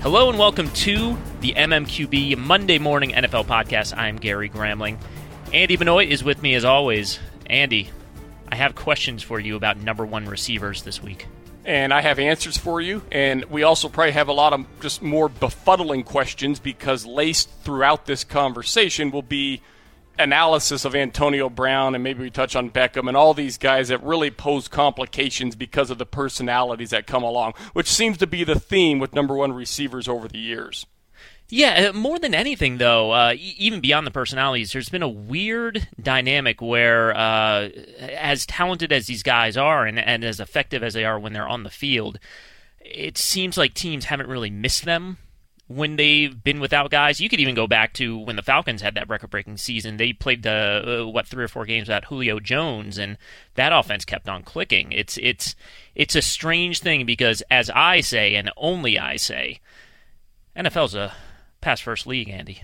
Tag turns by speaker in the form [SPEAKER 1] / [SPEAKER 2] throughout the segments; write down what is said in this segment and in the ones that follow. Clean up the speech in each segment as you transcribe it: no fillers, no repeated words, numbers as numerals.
[SPEAKER 1] Hello and welcome to the MMQB Monday Morning NFL Podcast. I'm Gary Gramling. Andy Benoit is with me as always. Andy, I have questions for you about number one receivers this week.
[SPEAKER 2] And I have answers for you. And we also probably have a lot of just more befuddling questions because laced throughout this conversation will be analysis of Antonio Brown, and maybe we touch on Beckham and all these guys that really pose complications because of the personalities that come along, which seems to be the theme with number one receivers over the years.
[SPEAKER 1] Yeah, more than anything, though, even beyond the personalities, there's been a weird dynamic where as talented as these guys are and as effective as they are when they're on the field, it seems like teams haven't really missed them when they've been without guys. You could even go back to when the Falcons had that record-breaking season. They played 3 or 4 games without Julio Jones, and that offense kept on clicking. It's a strange thing because, as I say, and only I say, NFL's a pass-first league, Andy.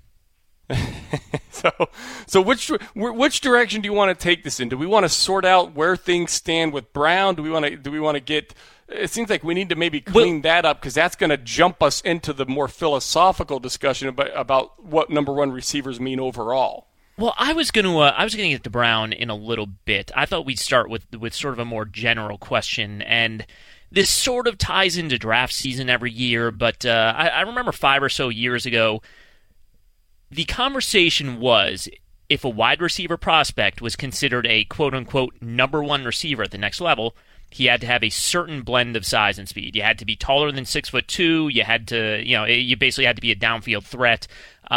[SPEAKER 2] So which direction do you want to take this in? Do we want to sort out where things stand with Brown? Do we want to get? It seems like we need to maybe clean that up because that's going to jump us into the more philosophical discussion about what number one receivers mean overall.
[SPEAKER 1] Well, I was going to get to Brown in a little bit. I thought we'd start with sort of a more general question, and this sort of ties into draft season every year. But I remember 5 or so years ago, the conversation was if a wide receiver prospect was considered a quote-unquote number one receiver at the next level, he had to have a certain blend of size and speed. You had to be taller than 6'2". You had to, you basically had to be a downfield threat.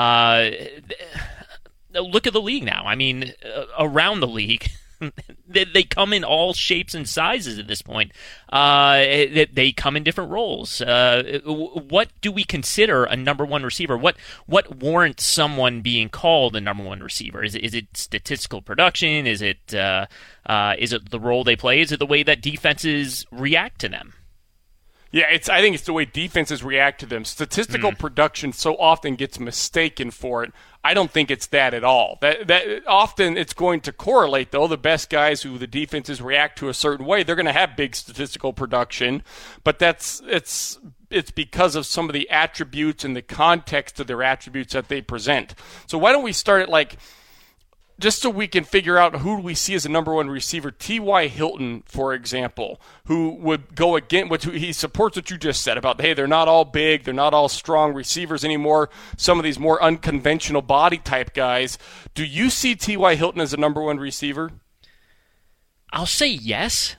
[SPEAKER 1] Look at the league now. I mean, around the league, they come in all shapes and sizes at this point. They come in different roles. What do we consider a number one receiver? What warrants someone being called a number one receiver? Is it statistical production? Is it the role they play? Is it the way that defenses react to them?
[SPEAKER 2] Yeah, I think it's the way defenses react to them. Statistical production so often gets mistaken for it. I don't think it's that at all. That often it's going to correlate, though. The best guys who the defenses react to a certain way, they're going to have big statistical production, but it's because of some of the attributes and the context of their attributes that they present. So why don't we start at just so we can figure out who we see as a number one receiver, T.Y. Hilton, for example, who would go against he supports what you just said about, hey, they're not all big, they're not all strong receivers anymore, some of these more unconventional body type guys. Do you see T.Y. Hilton as a number one receiver?
[SPEAKER 1] I'll say yes.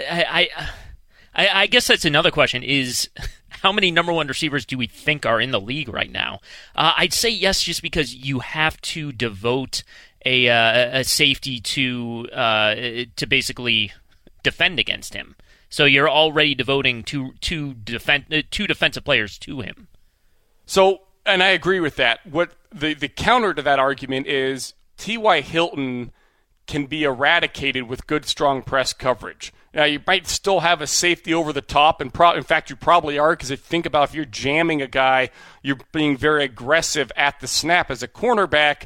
[SPEAKER 1] I guess that's another question is how many number one receivers do we think are in the league right now? I'd say yes just because you have to devote a safety to basically defend against him. So you're already devoting two defensive players to him. So,
[SPEAKER 2] and I agree with that. What the counter to that argument is T.Y. Hilton can be eradicated with good, strong press coverage. Now, you might still have a safety over the top, and in fact, you probably are, because if you're jamming a guy, you're being very aggressive at the snap. As a cornerback,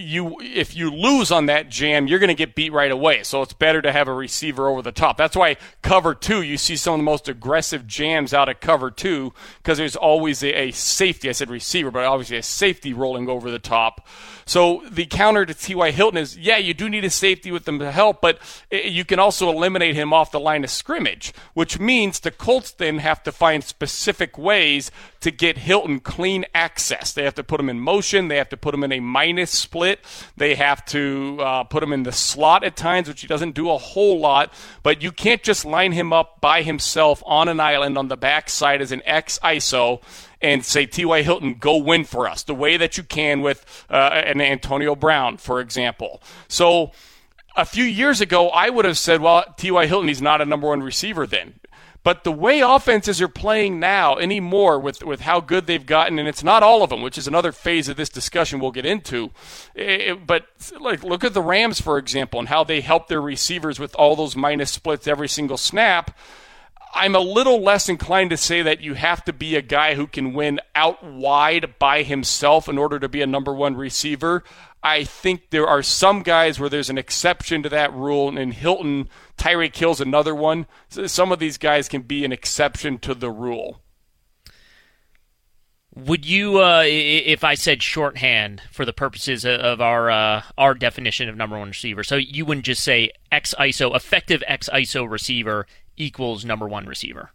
[SPEAKER 2] if you lose on that jam, you're going to get beat right away. So it's better to have a receiver over the top. That's why cover 2, you see some of the most aggressive jams out of cover 2, because there's always a safety. I said receiver, but obviously a safety rolling over the top. So the counter to T.Y. Hilton is, yeah, you do need a safety with them to help, but you can also eliminate him off the line of scrimmage, which means the Colts then have to find specific ways to get Hilton clean access. They have to put him in motion. They have to put him in a minus split. They have to put him in the slot at times, which he doesn't do a whole lot, but you can't just line him up by himself on an island on the backside as an X ISO and say, T.Y. Hilton, go win for us, the way that you can with an Antonio Brown, for example. So a few years ago, I would have said, well, T.Y. Hilton, he's not a number one receiver then. But the way offenses are playing now anymore with how good they've gotten, and it's not all of them, which is another phase of this discussion we'll get into. But look at the Rams, for example, and how they help their receivers with all those minus splits every single snap. I'm a little less inclined to say that you have to be a guy who can win out wide by himself in order to be a number one receiver. I think there are some guys where there's an exception to that rule, and Hilton, Tyreek Hill's another one. Some of these guys can be an exception to the rule.
[SPEAKER 1] Would you, if I said shorthand for the purposes of our definition of number one receiver, so you wouldn't just say X ISO, effective X ISO receiver equals number one receiver?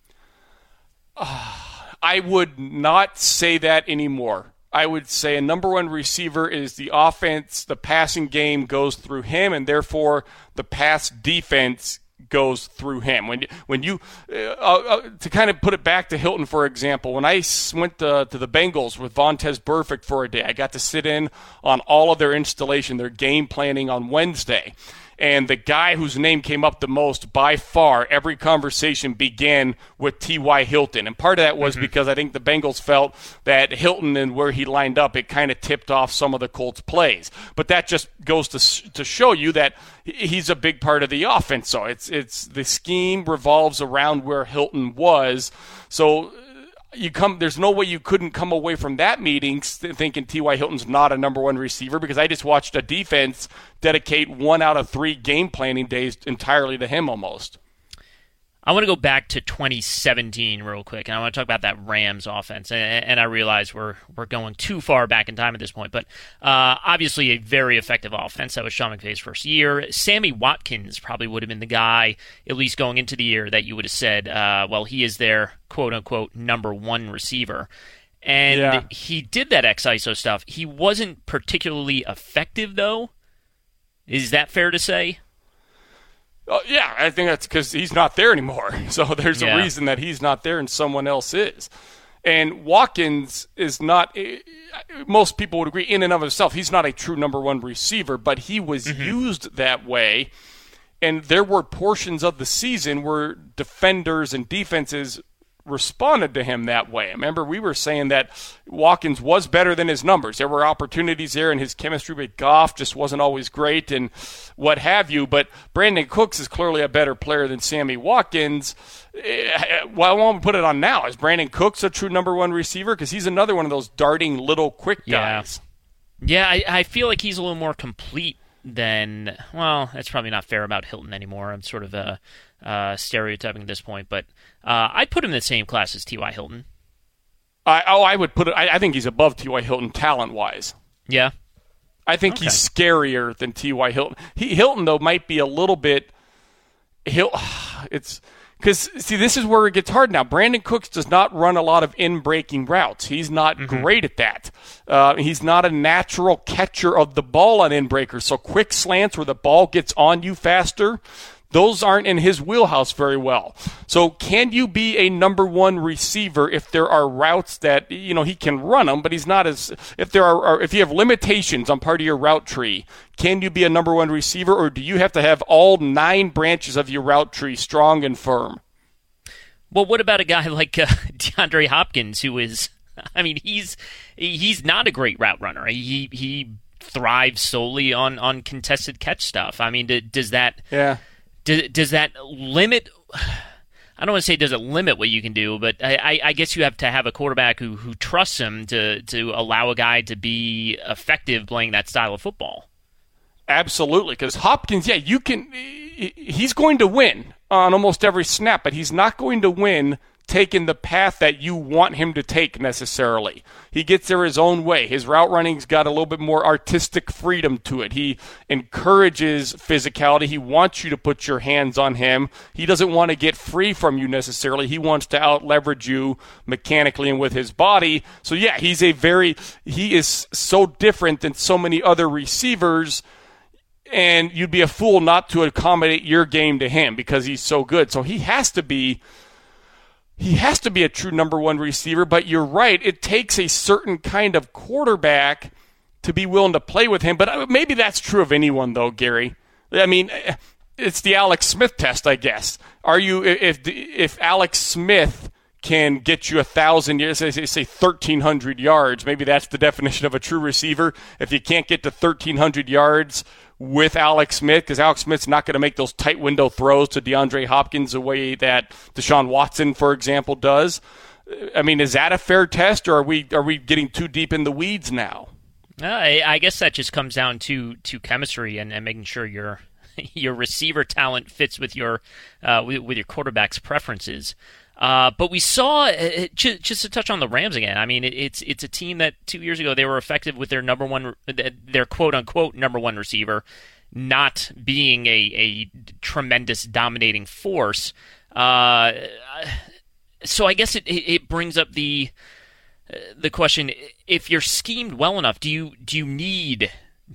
[SPEAKER 2] I would not say that anymore. I would say a number one receiver is the offense, the passing game goes through him, and therefore the pass defense goes through him. When you to kind of put it back to Hilton, for example, when I went to the Bengals with Vontaze Burfict for a day, I got to sit in on all of their installation, their game planning on Wednesday. And the guy whose name came up the most by far, every conversation began with T.Y. Hilton. And part of that was because I think the Bengals felt that Hilton and where he lined up, it kind of tipped off some of the Colts' plays. But that just goes to show you that he's a big part of the offense. So it's the scheme revolves around where Hilton was. So there's no way you couldn't come away from that meeting thinking T.Y. Hilton's not a number one receiver, because I just watched a defense dedicate 1 out of 3 game planning days entirely to him almost.
[SPEAKER 1] I want to go back to 2017 real quick, and I want to talk about that Rams offense. And I realize we're going too far back in time at this point, but obviously a very effective offense. That was Sean McVay's first year. Sammy Watkins probably would have been the guy, at least going into the year, that you would have said, well, he is their quote-unquote number one receiver. And he did that X-ISO stuff. He wasn't particularly effective, though. Is that fair to say?
[SPEAKER 2] Yeah, I think that's because he's not there anymore. So there's a reason that he's not there and someone else is. And Watkins is not, most people would agree, in and of himself, he's not a true number one receiver, but he was used that way. And there were portions of the season where defenders and defenses responded to him that way. Remember, we were saying that Watkins was better than his numbers. There were opportunities there, and his chemistry with Goff just wasn't always great and what have you. But Brandon Cooks is clearly a better player than Sammy Watkins. Well, I want to put it on now. Is Brandon Cooks a true number one receiver? Because he's another one of those darting little quick guys.
[SPEAKER 1] Yeah, I feel like he's a little more complete than, well, that's probably not fair about Hilton anymore. I'm sort of stereotyping at this point, but I'd put him in the same class as T.Y. Hilton.
[SPEAKER 2] I would put it. I think he's above T.Y. Hilton talent-wise.
[SPEAKER 1] Yeah,
[SPEAKER 2] I think he's scarier than T.Y. Hilton. Hilton though might be a little bit. It's because see, this is where it gets hard now. Brandon Cooks does not run a lot of in-breaking routes. He's not great at that. He's not a natural catcher of the ball on in-breakers. So quick slants where the ball gets on you faster, those aren't in his wheelhouse very well. So can you be a number one receiver if there are routes that, he can run them, but he's not as, if you have limitations on part of your route tree, can you be a number one receiver, or do you have to have all 9 branches of your route tree strong and firm?
[SPEAKER 1] Well, what about a guy like DeAndre Hopkins, who is, he's not a great route runner. He thrives solely on contested catch stuff. Does that...
[SPEAKER 2] Yeah.
[SPEAKER 1] Does that limit? I don't want to say does it limit what you can do, but I guess you have to have a quarterback who trusts him to allow a guy to be effective playing that style of football.
[SPEAKER 2] Absolutely, because Hopkins, he's going to win on almost every snap, but he's not going to win taking the path that you want him to take necessarily. He gets there his own way. His route running's got a little bit more artistic freedom to it. He encourages physicality. He wants you to put your hands on him. He doesn't want to get free from you necessarily. He wants to out-leverage you mechanically and with his body. So yeah, he is so different than so many other receivers, and you'd be a fool not to accommodate your game to him because he's so good. So he has to be a true number one receiver, but you're right. It takes a certain kind of quarterback to be willing to play with him. But maybe that's true of anyone, though, Gary. It's the Alex Smith test, I guess. If Alex Smith can get you 1,000 yards, say 1,300 yards, maybe that's the definition of a true receiver. If you can't get to 1,300 yards with Alex Smith, because Alex Smith's not going to make those tight window throws to DeAndre Hopkins the way that Deshaun Watson, for example, does. Is that a fair test, or are we getting too deep in the weeds now?
[SPEAKER 1] I guess that just comes down to chemistry and making sure you're your receiver talent fits with your quarterback's preferences. But we saw, just to touch on the Rams again, I mean, it's a team that 2 years ago they were effective with their quote-unquote number one receiver not being a tremendous dominating force. So I guess it brings up the question: if you're schemed well enough, do you need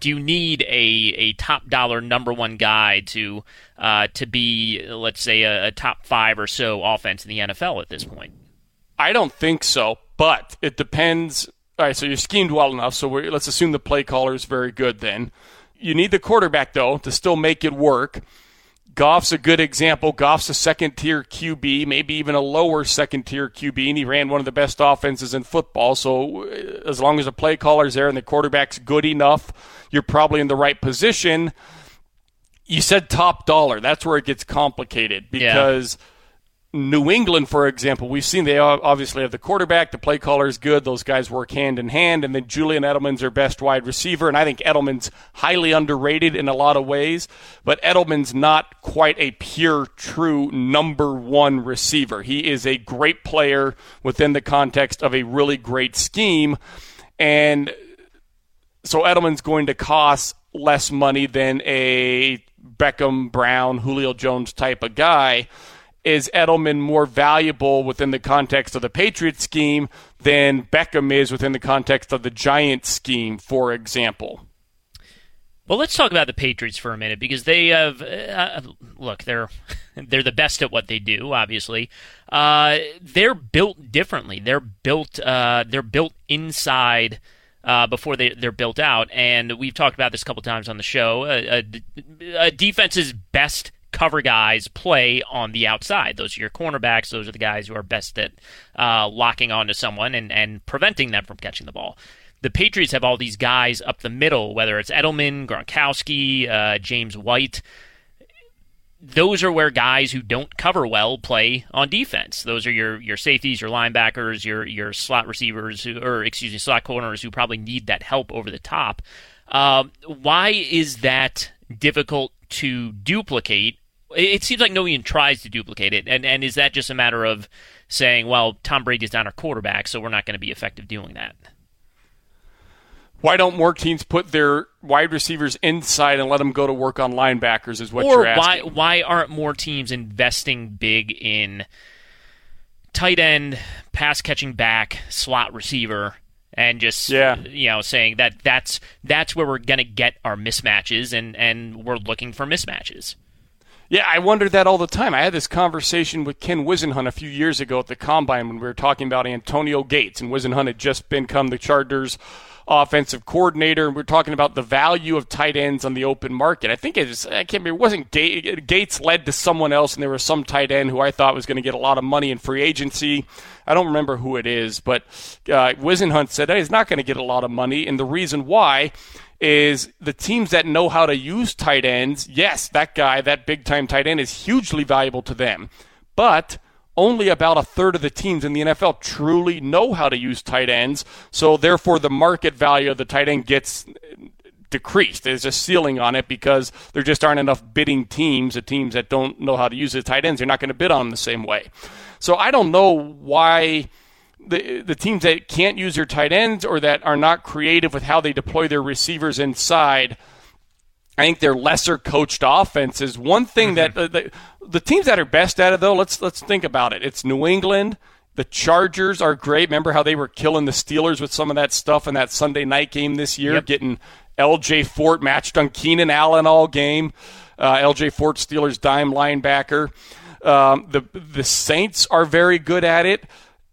[SPEAKER 1] a top dollar number one guy to be, let's say, a top five or so offense in the NFL at this point?
[SPEAKER 2] I don't think so, but it depends. All right, so you're schemed well enough, so let's assume the play caller is very good then. You need the quarterback, though, to still make it work. Goff's a good example. Goff's a second-tier QB, maybe even a lower second-tier QB, and he ran one of the best offenses in football. So as long as the play caller's there and the quarterback's good enough, you're probably in the right position. You said top dollar. That's where it gets complicated because New England, for example, we've seen they obviously have the quarterback, the play caller is good, those guys work hand in hand, and then Julian Edelman's their best wide receiver, and I think Edelman's highly underrated in a lot of ways, but Edelman's not quite a pure, true number one receiver. He is a great player within the context of a really great scheme, and so Edelman's going to cost less money than a Beckham, Brown, Julio Jones type of guy. Is Edelman more valuable within the context of the Patriots scheme than Beckham is within the context of the Giants scheme, for example?
[SPEAKER 1] Well, let's talk about the Patriots for a minute because they have look, they're the best at what they do. Obviously, they're built differently. They're built inside. Before they're built out, and we've talked about this a couple times on the show. A defense's best cover guys play on the outside. Those are your cornerbacks. Those are the guys who are best at locking onto someone and preventing them from catching the ball. The Patriots have all these guys up the middle, whether it's Edelman, Gronkowski, James White. Those are where guys who don't cover well play on defense. Those are your safeties, your linebackers, your slot receivers, slot corners who probably need that help over the top. Why is that difficult to duplicate? It seems like no one tries to duplicate it, and is that just a matter of saying, well, Tom Brady's not our quarterback, so we're not going to be effective doing that?
[SPEAKER 2] Why don't more teams put their wide receivers inside and let them go to work on linebackers is what you're asking.
[SPEAKER 1] Or why aren't more teams investing big in tight end, pass-catching back, slot receiver, and just saying that's where we're going to get our mismatches, and we're looking for mismatches.
[SPEAKER 2] Yeah, I wondered that all the time. I had this conversation with Ken Whisenhunt a few years ago at the Combine when we were talking about Antonio Gates, and Whisenhunt had just become the Chargers' offensive coordinator, and we're talking about the value of tight ends on the open market. I think I can't remember, it wasn't Gates led to someone else, and there was some tight end who I thought was going to get a lot of money in free agency. I don't remember who it is, but Whisenhunt said, hey, he's not going to get a lot of money, and the reason why is the teams that know how to use tight ends, yes, that guy, that big-time tight end is hugely valuable to them, but only about a third of the teams in the NFL truly know how to use tight ends, so therefore the market value of the tight end gets decreased. There's a ceiling on it because there just aren't enough bidding teams. The teams that don't know how to use the tight ends, they're not going to bid on them the same way. So I don't know why the teams that can't use their tight ends or that are not creative with how they deploy their receivers inside, I think they're lesser coached offenses. One thing that the teams that are best at it, though, let's think about it. It's New England. The Chargers are great. Remember how they were killing the Steelers with some of that stuff in that Sunday night game this year, getting L.J. Fort matched on Keenan Allen all game. L.J. Fort, Steelers dime linebacker. The Saints are very good at it.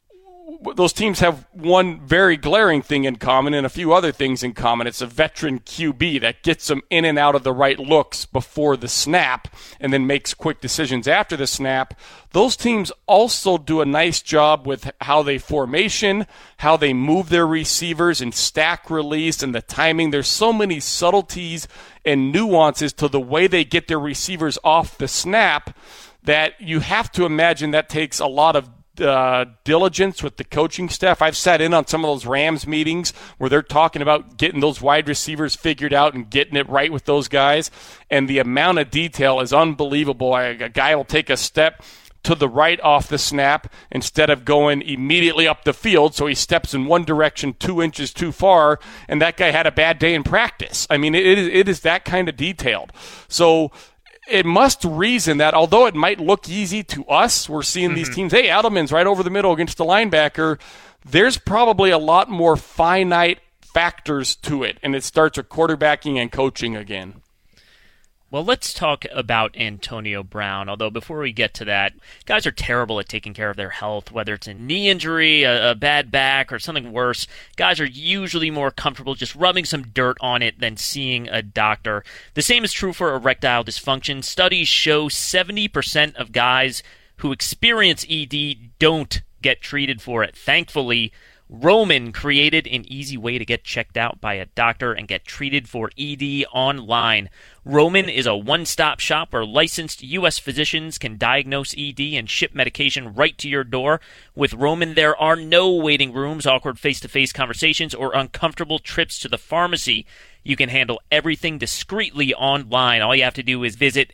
[SPEAKER 2] Those teams have one very glaring thing in common and a few other things in common. It's a veteran QB that gets them in and out of the right looks before the snap and then makes quick decisions after the snap. Those teams also do a nice job with how they formation, how they move their receivers and stack release and the timing. There's so many subtleties and nuances to the way they get their receivers off the snap that you have to imagine that takes a lot of diligence with the coaching staff. I've sat in on some of those Rams meetings where they're talking about getting those wide receivers figured out and getting it right with those guys, and the amount of detail is unbelievable. A guy will take a step to the right off the snap instead of going immediately up the field, so he steps in one direction 2 inches too far, and that guy had a bad day in practice. I mean, it is that kind of detailed. So it must reason that although it might look easy to us, we're seeing these teams, hey, Edelman's right over the middle against the linebacker, there's probably a lot more finite factors to it, and it starts with quarterbacking and coaching again.
[SPEAKER 1] Well, let's talk about Antonio Brown, although before we get to that, guys are terrible at taking care of their health, whether it's a knee injury, a bad back, or something worse. Guys are usually more comfortable just rubbing some dirt on it than seeing a doctor. The same is true for erectile dysfunction. Studies show 70% of guys who experience ED don't get treated for it. Thankfully, Roman created an easy way to get checked out by a doctor and get treated for ED online. Roman is a one-stop shop where licensed U.S. physicians can diagnose ED and ship medication right to your door. With Roman, there are no waiting rooms, awkward face-to-face conversations, or uncomfortable trips to the pharmacy. You can handle everything discreetly online. All you have to do is visit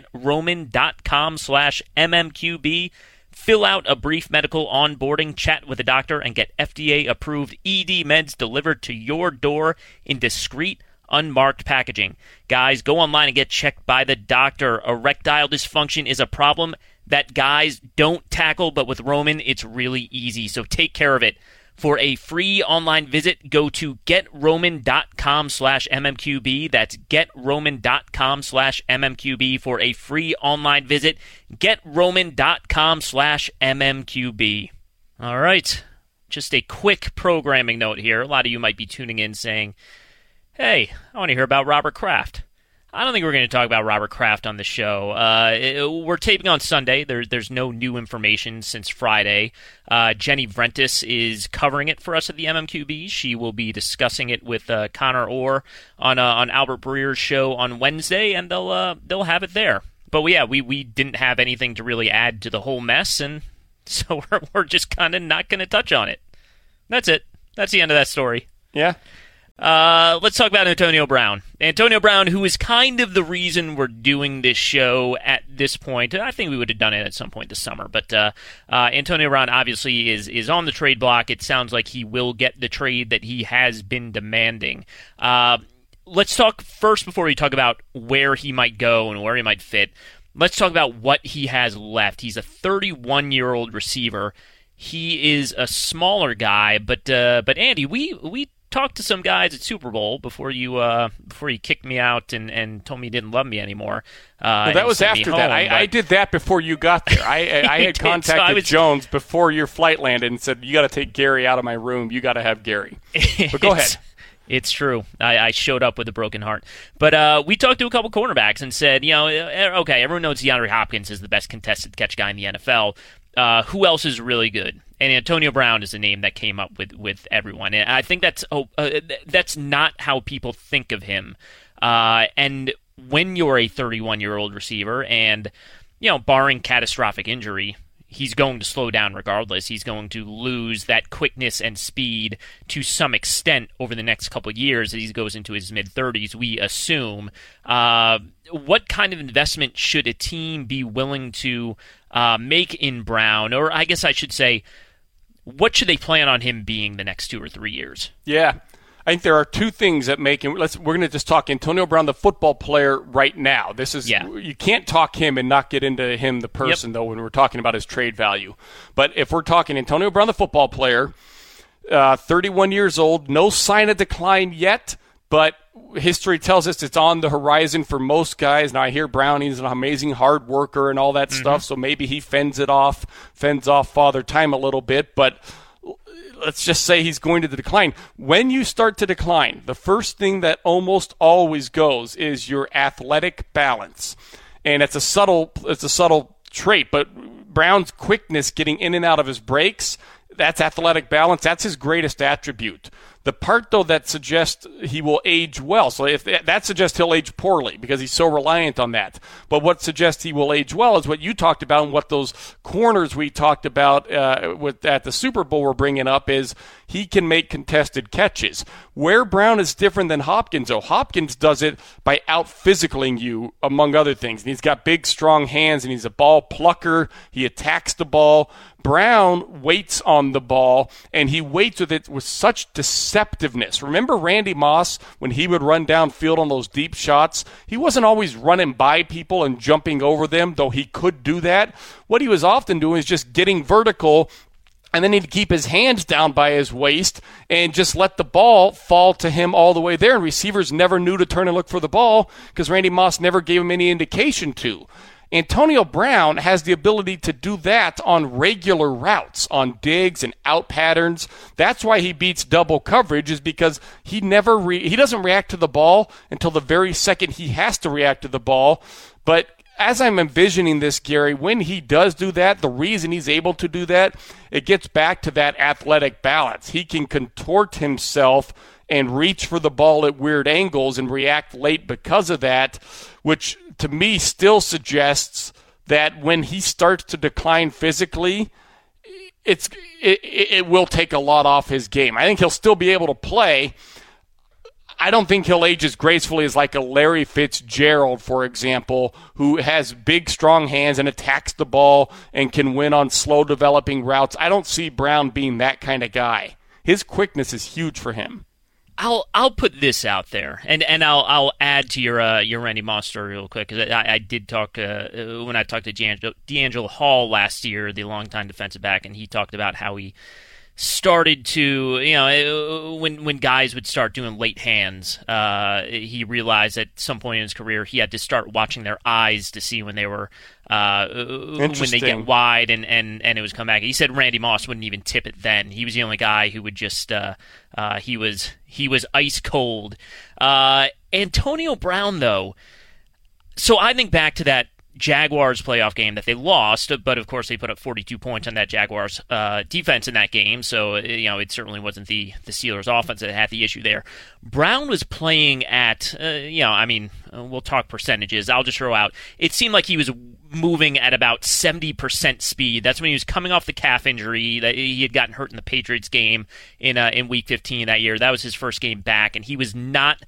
[SPEAKER 1] getroman.com/mmqb, fill out a brief medical onboarding, chat with a doctor, and get FDA-approved ED meds delivered to your door in discreet, unmarked packaging. Guys, go online and get checked by the doctor. Erectile dysfunction is a problem that guys don't tackle, but with Roman, it's really easy, so take care of it. For a free online visit, go to getroman.com/mmqb. That's getroman.com/mmqb for a free online visit. getroman.com/mmqb. All right, just a quick programming note here. A lot of you might be tuning in saying, hey, I want to hear about Robert Kraft. I don't think we're going to talk about Robert Kraft on the show. We're taping on Sunday. There's no new information since Friday. Jenny Vrentis is covering it for us at the MMQB. She will be discussing it with Connor Orr on Albert Breer's show on Wednesday, and they'll have it there. But we didn't have anything to really add to the whole mess, and so we're just kind of not going to touch on it. That's it. That's the end of that story.
[SPEAKER 2] Yeah.
[SPEAKER 1] Let's talk about Antonio Brown. Antonio Brown, who is kind of the reason we're doing this show at this point. I think we would have done it at some point this summer, but Antonio Brown obviously is on the trade block. It sounds like he will get the trade that he has been demanding. Let's talk first, before we talk about where he might go and where he might fit, let's talk about what he has left. He's a 31-year-old receiver. He is a smaller guy, but Andy, we talked to some guys at Super Bowl before you kicked me out and told me you didn't love me anymore.
[SPEAKER 2] Well, that was after that. I did that before you got there. I had contacted Jones before your flight landed and said, you got to take Gary out of my room. You got to have Gary. But go ahead.
[SPEAKER 1] It's true. I showed up with a broken heart. But we talked to a couple cornerbacks and said, okay, everyone knows DeAndre Hopkins is the best contested catch guy in the NFL. Who else is really good? And Antonio Brown is a name that came up with everyone. And I think that's not how people think of him. And when you're a 31-year-old receiver and, barring catastrophic injury, he's going to slow down regardless. He's going to lose that quickness and speed to some extent over the next couple of years as he goes into his mid-30s, we assume. What kind of investment should a team be willing to make in Brown? Or I guess I should say, what should they plan on him being the next 2 or 3 years?
[SPEAKER 2] Yeah. I think there are two things that make him. We're going to just talk Antonio Brown, the football player, right now. You can't talk him and not get into him, the person, though, when we're talking about his trade value. But if we're talking Antonio Brown, the football player, 31 years old, no sign of decline yet, but history tells us it's on the horizon for most guys. Now I hear Brown, he's an amazing hard worker and all that stuff, so maybe he fends off Father Time a little bit, but let's just say he's going to decline. When you start to decline, the first thing that almost always goes is your athletic balance. And it's a subtle trait, but Brown's quickness getting in and out of his breaks, that's athletic balance. That's his greatest attribute. The part, though, that suggests he will age well. So if that suggests he'll age poorly because he's so reliant on that. But what suggests he will age well is what you talked about and what those corners we talked about at the Super Bowl were bringing up is he can make contested catches. Where Brown is different than Hopkins, though, Hopkins does it by out-physicaling you, among other things. And he's got big, strong hands, and he's a ball plucker. He attacks the ball. Brown waits on the ball, and he waits with it with such deceptiveness. Remember Randy Moss, when he would run downfield on those deep shots? He wasn't always running by people and jumping over them, though he could do that. What he was often doing is just getting vertical, and then he'd keep his hands down by his waist and just let the ball fall to him all the way there. And receivers never knew to turn and look for the ball because Randy Moss never gave him any indication to. Antonio Brown has the ability to do that on regular routes, on digs and out patterns. That's why he beats double coverage, is because he doesn't react to the ball until the very second he has to react to the ball. But as I'm envisioning this, Gary, when he does do that, the reason he's able to do that, it gets back to that athletic balance. He can contort himself and reach for the ball at weird angles and react late because of that, which to me still suggests that when he starts to decline physically, it will take a lot off his game. I think he'll still be able to play. I don't think he'll age as gracefully as like a Larry Fitzgerald, for example, who has big, strong hands and attacks the ball and can win on slow developing routes. I don't see Brown being that kind of guy. His quickness is huge for him.
[SPEAKER 1] I'll put this out there, and I'll add to your Randy Moss story real quick, because I did talk when I talked to D'Angelo Hall last year, the longtime defensive back, and he talked about how he started to, when guys would start doing late hands, he realized at some point in his career he had to start watching their eyes to see when they were when they get wide and it was come back. He said Randy Moss wouldn't even tip it then. He was the only guy who would just he was ice cold. Antonio Brown, though, so I think back to that Jaguars playoff game that they lost, but of course they put up 42 points on that Jaguars defense in that game, so it certainly wasn't the Steelers offense that had the issue there. Brown was playing at, we'll talk percentages. I'll just throw out, it seemed like he was moving at about 70% speed. That's when he was coming off the calf injury that he had gotten hurt in the Patriots game in Week 15 that year. That was his first game back, and he was not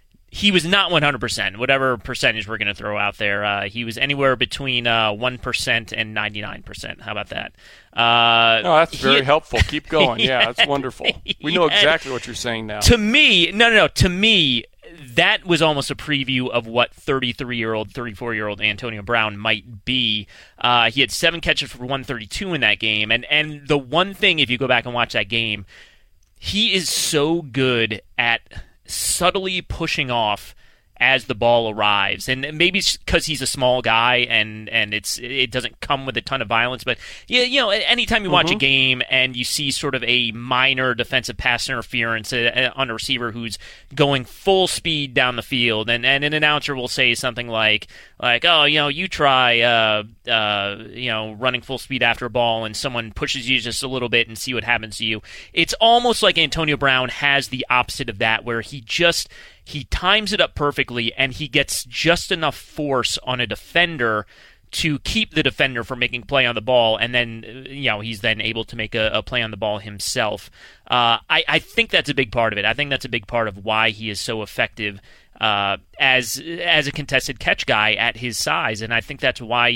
[SPEAKER 1] 100%, whatever percentage we're going to throw out there. He was anywhere between 1% and 99%. How about that?
[SPEAKER 2] That's very helpful. Keep going. Yeah, that's wonderful. We know exactly what you're saying now.
[SPEAKER 1] To me, to me, that was almost a preview of what 33-year-old, 34-year-old Antonio Brown might be. He had 7 catches for 132 in that game. And the one thing, if you go back and watch that game, he is so good at subtly pushing off as the ball arrives, and maybe it's because he's a small guy and it doesn't come with a ton of violence. But anytime you watch a game and you see sort of a minor defensive pass interference on a receiver who's going full speed down the field, and an announcer will say something like you try running full speed after a ball, and someone pushes you just a little bit and see what happens to you. It's almost like Antonio Brown has the opposite of that, where he times it up perfectly, and he gets just enough force on a defender to keep the defender from making play on the ball, and then he's then able to make a play on the ball himself. I think that's a big part of it. I think that's a big part of why he is so effective as a contested catch guy at his size, and I think that's why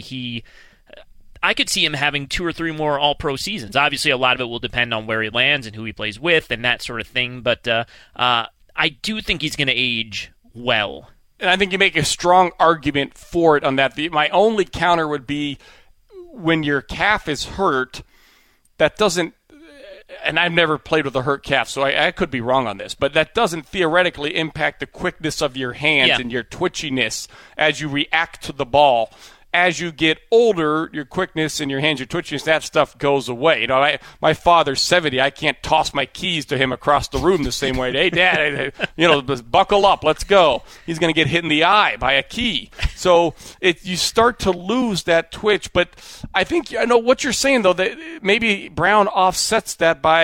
[SPEAKER 1] I could see him having 2 or 3 more All-Pro seasons. Obviously, a lot of it will depend on where he lands and who he plays with and that sort of thing, but I do think he's going to age well.
[SPEAKER 2] And I think you make a strong argument for it on that. My only counter would be when your calf is hurt, that doesn't, and I've never played with a hurt calf, so I could be wrong on this, but that doesn't theoretically impact the quickness of your hands and your twitchiness as you react to the ball. As you get older, your quickness in your hands, your twitchiness, that stuff goes away. My father's 70. I can't toss my keys to him across the room the same way. Hey, Dad, buckle up, let's go. He's going to get hit in the eye by a key. So you start to lose that twitch. But I think I know what you're saying, though, that maybe Brown offsets that by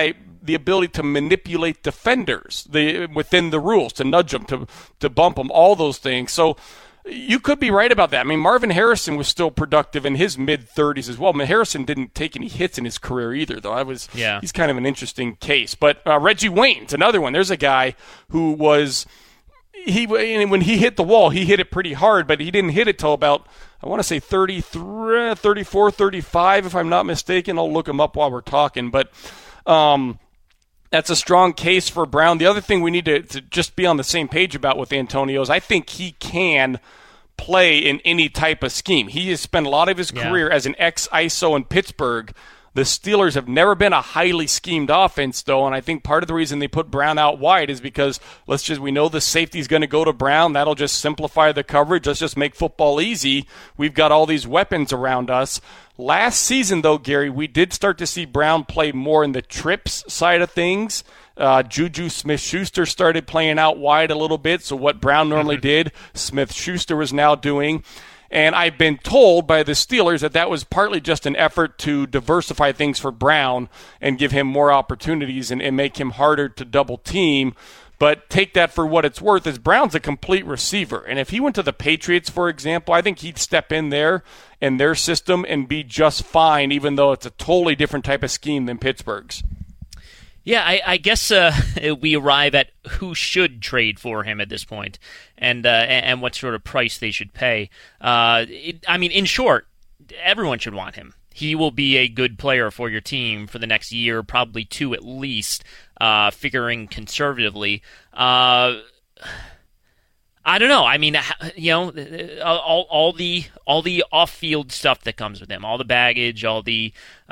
[SPEAKER 2] the ability to manipulate defenders within the rules, to nudge them, to bump them, all those things. So you could be right about that. I mean, Marvin Harrison was still productive in his mid-30s as well. I mean, Harrison didn't take any hits in his career either, though. He's kind of an interesting case. But Reggie Wayne's another one. There's a guy who was when he hit the wall, he hit it pretty hard, but he didn't hit it till about, I want to say 33, 34, 35, if I'm not mistaken. I'll look him up while we're talking. But that's a strong case for Brown. The other thing we need to just be on the same page about with Antonio is I think he can play in any type of scheme. He has spent a lot of his career as an ex-ISO in Pittsburgh. The Steelers have never been a highly schemed offense, though, and I think part of the reason they put Brown out wide is because we know the safety's going to go to Brown. That'll just simplify the coverage. Let's just make football easy. We've got all these weapons around us. Last season, though, Gary, we did start to see Brown play more in the trips side of things. Juju Smith-Schuster started playing out wide a little bit, so what Brown normally did, Smith-Schuster was now doing. And I've been told by the Steelers that was partly just an effort to diversify things for Brown and give him more opportunities and make him harder to double team. But take that for what it's worth, as Brown's a complete receiver. And if he went to the Patriots, for example, I think he'd step in there in their system and be just fine, even though it's a totally different type of scheme than Pittsburgh's.
[SPEAKER 1] Yeah, I guess we arrive at who should trade for him at this point, and what sort of price they should pay. In short, everyone should want him. He will be a good player for your team for the next year, probably two at least, figuring conservatively. I don't know. I mean, all the off-field stuff that comes with him, all the baggage, all the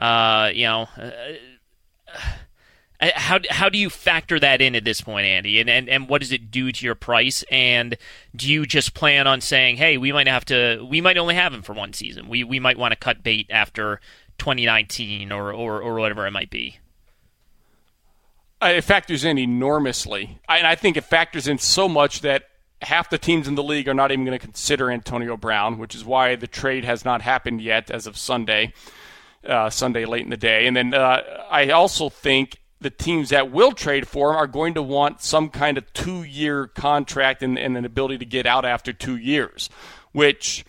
[SPEAKER 1] How do you factor that in at this point, Andy? And what does it do to your price? And do you just plan on saying, hey, we might only have him for one season. We might want to cut bait after 2019 or whatever it might be?
[SPEAKER 2] It factors in enormously. And I think it factors in so much that half the teams in the league are not even going to consider Antonio Brown, which is why the trade has not happened yet as of Sunday late in the day. And then I also think the teams that will trade for him are going to want some kind of 2-year contract and an ability to get out after 2 years, which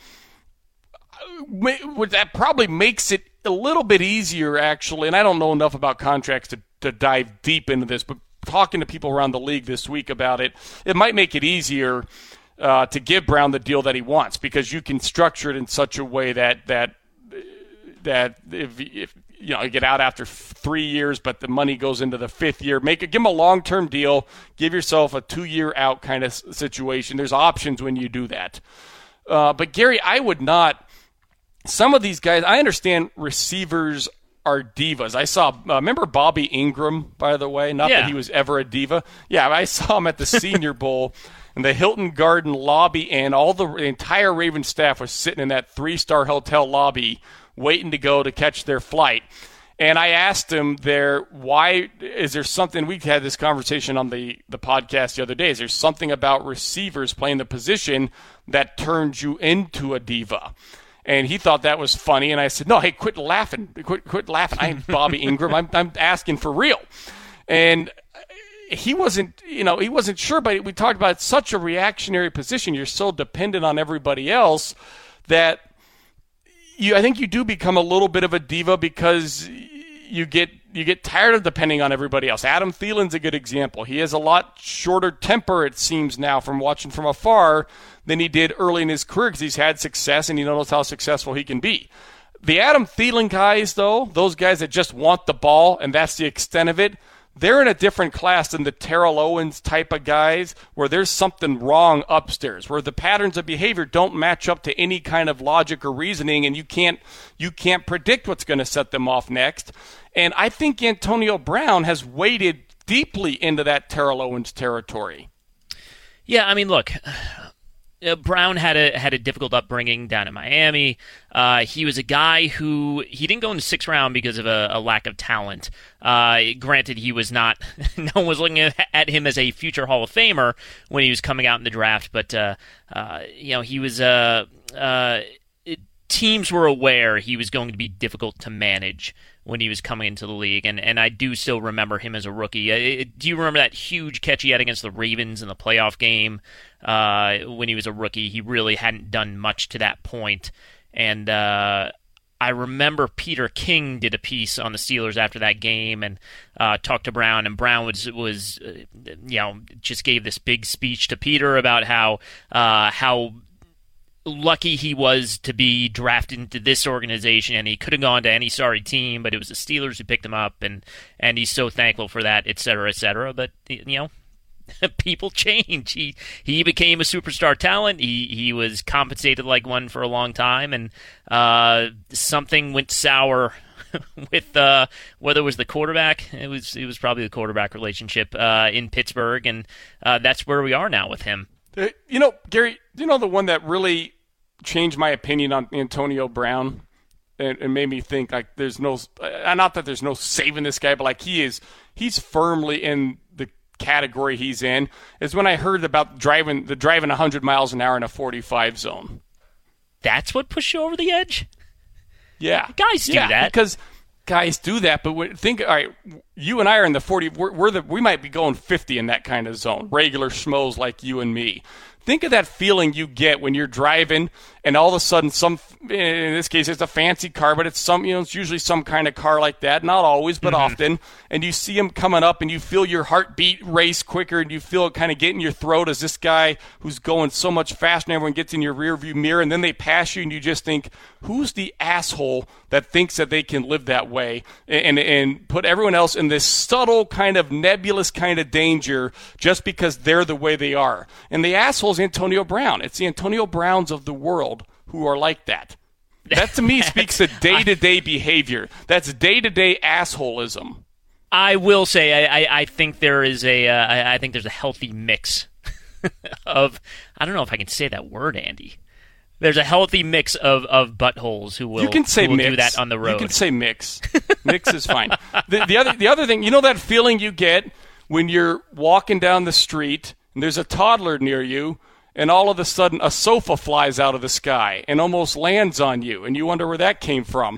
[SPEAKER 2] that probably makes it a little bit easier, actually. And I don't know enough about contracts to dive deep into this, but talking to people around the league this week about it, it might make it easier to give Brown the deal that he wants, because you can structure it in such a way that if you get out after 3 years, but the money goes into the 5th year, give him a long-term deal, give yourself a 2-year out kind of situation. There's options when you do that. But Gary, I would not. Some of these guys, I understand receivers are divas. I saw, remember Bobby Ingram, by the way? Not that he was ever a diva. Yeah, I saw him at the Senior Bowl in the Hilton Garden lobby, and the entire Ravens staff was sitting in that 3-star hotel lobby waiting to go to catch their flight. And I asked him why is there something, we had this conversation on the podcast the other day, is there something about receivers playing the position that turns you into a diva? And he thought that was funny, and I said, no, hey, quit laughing. Quit laughing. I'm Bobby Ingram. I'm asking for real. And he wasn't sure, but we talked about it's such a reactionary position. You're so dependent on everybody else that I think you do become a little bit of a diva because you get tired of depending on everybody else. Adam Thielen's a good example. He has a lot shorter temper, it seems now, from watching from afar than he did early in his career, because he's had success and he knows how successful he can be. The Adam Thielen guys, though, those guys that just want the ball and that's the extent of it, they're in a different class than the Terrell Owens type of guys where there's something wrong upstairs, where the patterns of behavior don't match up to any kind of logic or reasoning, and you can't predict what's going to set them off next. And I think Antonio Brown has waded deeply into that Terrell Owens territory.
[SPEAKER 1] Yeah, I mean, look, Brown had a difficult upbringing down in Miami. He was a guy who he didn't go in the 6th round because of a lack of talent. Granted, he was not. No one was looking at him as a future Hall of Famer when he was coming out in the draft. But he was teams were aware he was going to be difficult to manage when he was coming into the league, and I do still remember him as a rookie. Do you remember that huge catch he had against the Ravens in the playoff game when he was a rookie? He really hadn't done much to that point, and I remember Peter King did a piece on the Steelers after that game and talked to Brown, and Brown was just gave this big speech to Peter about how lucky he was to be drafted into this organization, and he could have gone to any sorry team, but it was the Steelers who picked him up, and he's so thankful for that, et cetera, et cetera. But people change. He became a superstar talent. He was compensated like one for a long time, and something went sour with whether it was the quarterback. It was probably the quarterback relationship in Pittsburgh, and that's where we are now with him.
[SPEAKER 2] Gary, the one that really changed my opinion on Antonio Brown and made me think like there's no, not that there's no saving this guy, but like he's firmly in the category he's in, is when I heard about driving 100 miles an hour in a 45 zone.
[SPEAKER 1] That's what pushed you over the edge?
[SPEAKER 2] Yeah.
[SPEAKER 1] Guys do that.
[SPEAKER 2] Because guys do that, but all right, you and I are in the 40, we might be going 50 in that kind of zone, regular schmoes like you and me. Think of that feeling you get when you're driving and all of a sudden in this case it's a fancy car, but it's it's usually some kind of car like that, not always, but often, and you see him coming up and you feel your heartbeat race quicker and you feel it kind of get in your throat as this guy who's going so much faster and everyone gets in your rear view mirror, and then they pass you and you just think, who's the asshole that thinks that they can live that way and put everyone else in this subtle kind of nebulous kind of danger just because they're the way they are? And the asshole's Antonio Brown. It's the Antonio Browns of the world who are like that. That to me speaks to day-to-day behavior. That's day-to-day assholism.
[SPEAKER 1] I will say I think there is I think there's a healthy mix of, I don't know if I can say that word, Andy. There's a healthy mix of buttholes who will,
[SPEAKER 2] you can say mix.
[SPEAKER 1] Do that on the road.
[SPEAKER 2] You can say mix. Mix is fine. The other thing, that feeling you get when you're walking down the street and there's a toddler near you, and all of a sudden a sofa flies out of the sky and almost lands on you, and you wonder where that came from.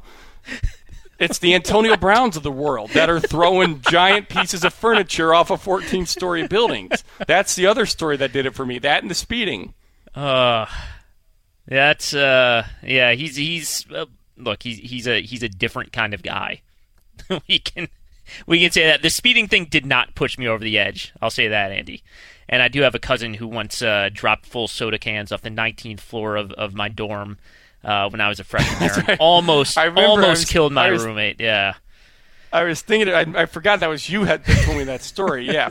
[SPEAKER 2] It's the Antonio Browns of the world that are throwing giant pieces of furniture off of 14-story buildings. That's the other story that did it for me, that and the speeding.
[SPEAKER 1] That's he's look, he's a different kind of guy. we can say that. The speeding thing did not push me over the edge. I'll say that, Andy. And I do have a cousin who once dropped full soda cans off the 19th floor of my dorm when I was a freshman there.
[SPEAKER 2] Right.
[SPEAKER 1] Almost killed my roommate. Yeah.
[SPEAKER 2] I was thinking, I forgot that was you that told me that story. Yeah.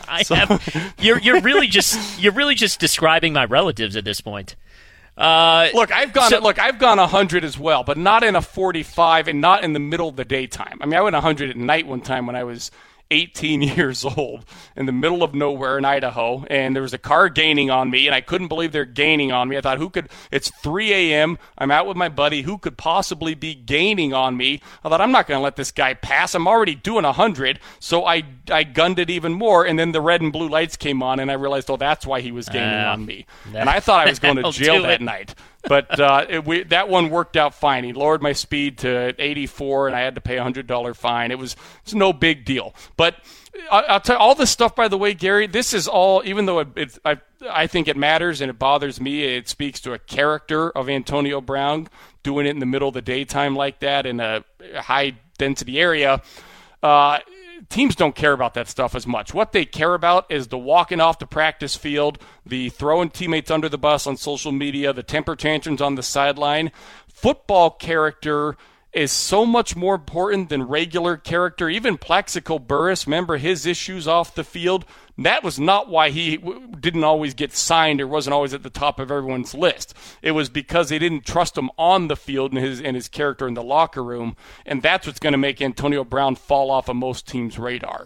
[SPEAKER 1] You're really just describing my relatives at this point.
[SPEAKER 2] Look, I've gone 100 as well, but not in a 45 and not in the middle of the daytime. I mean, I went 100 at night one time when I was 18 years old in the middle of nowhere in Idaho, and there was a car gaining on me, and I couldn't believe they're gaining on me. I thought, it's 3 a.m., I'm out with my buddy, who could possibly be gaining on me? I thought, I'm not going to let this guy pass. I'm already doing 100, so I gunned it even more, and then the red and blue lights came on, and I realized, that's why he was gaining on me. And I thought I was going to jail that night. But that one worked out fine. He lowered my speed to 84, and I had to pay a $100 fine. It's no big deal. But I'll tell you, all this stuff, by the way, Gary, this is all, even though I think it matters and it bothers me, it speaks to a character of Antonio Brown doing it in the middle of the daytime like that in a high-density area. Teams don't care about that stuff as much. What they care about is the walking off the practice field, the throwing teammates under the bus on social media, the temper tantrums on the sideline. Football character is so much more important than regular character. Even Plaxico Burress, remember his issues off the field? That was not why he didn't always get signed or wasn't always at the top of everyone's list. It was because they didn't trust him on the field and his character in the locker room, and that's what's going to make Antonio Brown fall off of most teams' radar.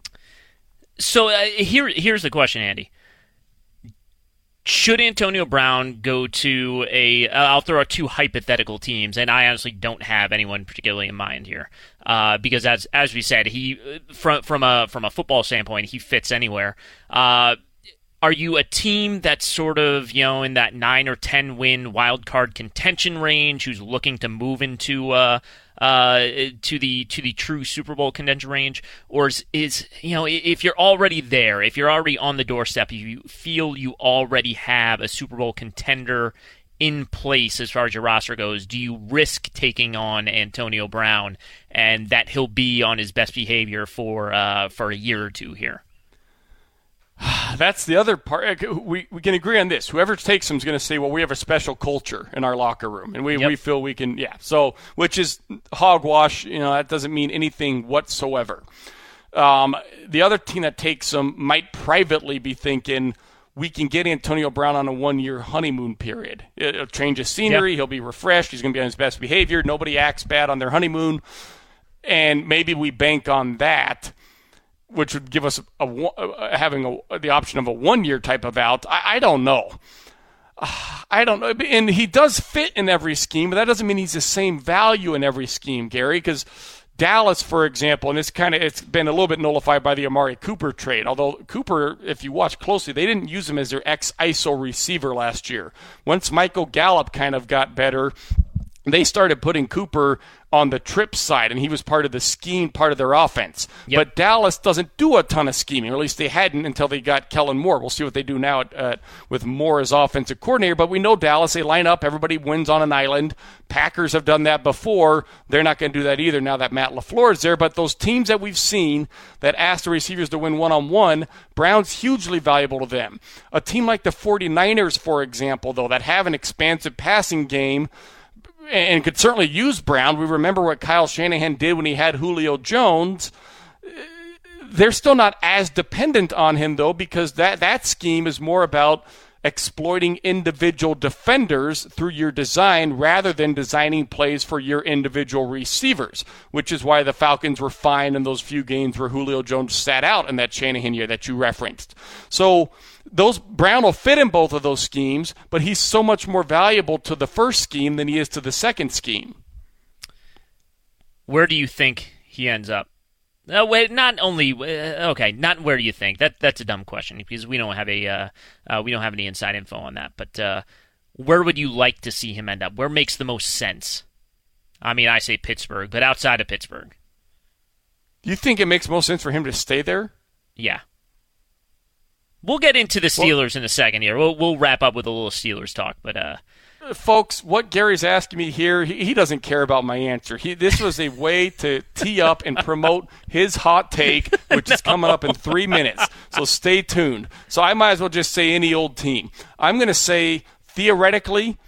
[SPEAKER 1] So here's the question, Andy. Should Antonio Brown go to I'll throw out two hypothetical teams, and I honestly don't have anyone particularly in mind here, because as we said, he from a football standpoint, he fits anywhere. Are you a team that's sort of, in that 9 or 10 win wild card contention range, who's looking to move into to the true Super Bowl contention range, or is if you're already there, if you're already on the doorstep, if you feel you already have a Super Bowl contender in place as far as your roster goes, do you risk taking on Antonio Brown and that he'll be on his best behavior for a year or two here?
[SPEAKER 2] That's the other part. We can agree on this. Whoever takes him is going to say, well, we have a special culture in our locker room, and we feel we can, So, which is hogwash. That doesn't mean anything whatsoever. The other team that takes him might privately be thinking, we can get Antonio Brown on a 1-year honeymoon period. It'll change his scenery. He'll be refreshed. He's going to be on his best behavior. Nobody acts bad on their honeymoon. And maybe we bank on that, which would give us the option of a 1-year type of out. I don't know. I don't know. And he does fit in every scheme, but that doesn't mean he's the same value in every scheme, Gary, because Dallas, for example, and it's been a little bit nullified by the Amari Cooper trade, although Cooper, if you watch closely, they didn't use him as their ex-ISO receiver last year. Once Michael Gallup kind of got better, they started putting Cooper on the trip side, and he was part of the scheme, part of their offense. Yep. But Dallas doesn't do a ton of scheming, or at least they hadn't until they got Kellen Moore. We'll see what they do now with Moore as offensive coordinator, but we know Dallas, they line up, everybody wins on an island. Packers have done that before. They're not going to do that either now that Matt LaFleur is there, but those teams that we've seen that ask the receivers to win one-on-one, Brown's hugely valuable to them. A team like the 49ers, for example, though, that have an expansive passing game, and could certainly use Brown. We remember what Kyle Shanahan did when he had Julio Jones. They're still not as dependent on him, though, because that scheme is more about exploiting individual defenders through your design rather than designing plays for your individual receivers, which is why the Falcons were fine in those few games where Julio Jones sat out in that Shanahan year that you referenced. So Brown will fit in both of those schemes, but he's so much more valuable to the first scheme than he is to the second scheme.
[SPEAKER 1] Where do you think he ends up? Not where do you think? That's a dumb question because we don't have any inside info on that. But where would you like to see him end up? Where makes the most sense? I mean, I say Pittsburgh, but outside of Pittsburgh.
[SPEAKER 2] You think it makes most sense for him to stay there?
[SPEAKER 1] Yeah. We'll get into the Steelers in a second here. We'll wrap up with a little Steelers talk, but
[SPEAKER 2] folks, what Gary's asking me here, he doesn't care about my answer. This was a way to tee up and promote his hot take, which is coming up in 3 minutes. So stay tuned. So I might as well just say any old team. I'm going to say, theoretically,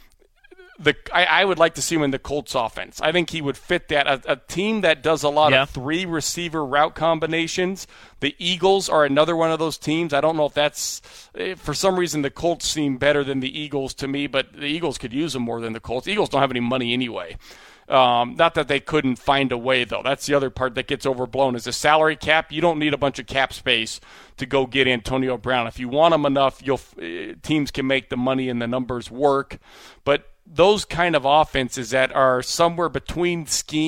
[SPEAKER 2] I would like to see him in the Colts offense. I think he would fit that. A team that does a lot of 3 receiver route combinations. The Eagles are another one of those teams. I don't know if that's – for some reason the Colts seem better than the Eagles to me, but the Eagles could use them more than the Colts. The Eagles don't have any money anyway. Not that they couldn't find a way, though. That's the other part that gets overblown is the salary cap. You don't need a bunch of cap space to go get Antonio Brown. If you want him enough, teams can make the money and the numbers work. But those kind of offenses that are somewhere between